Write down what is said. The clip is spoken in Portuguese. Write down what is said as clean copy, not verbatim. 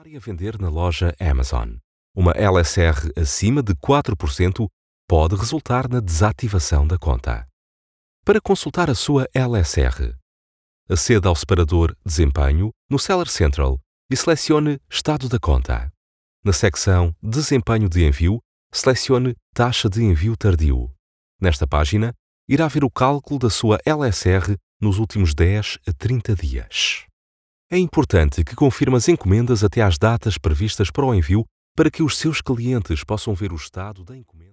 Comprar e a vender na loja Amazon. Uma LSR acima de 4% pode resultar na desativação da conta. Para consultar a sua LSR, aceda ao separador Desempenho no Seller Central e selecione Estado da conta. Na secção Desempenho de envio, selecione Taxa de envio tardio. Nesta página, irá ver o cálculo da sua LSR nos últimos 10 a 30 dias. É importante que confirme as encomendas até às datas previstas para o envio para que os seus clientes possam ver o estado da encomenda.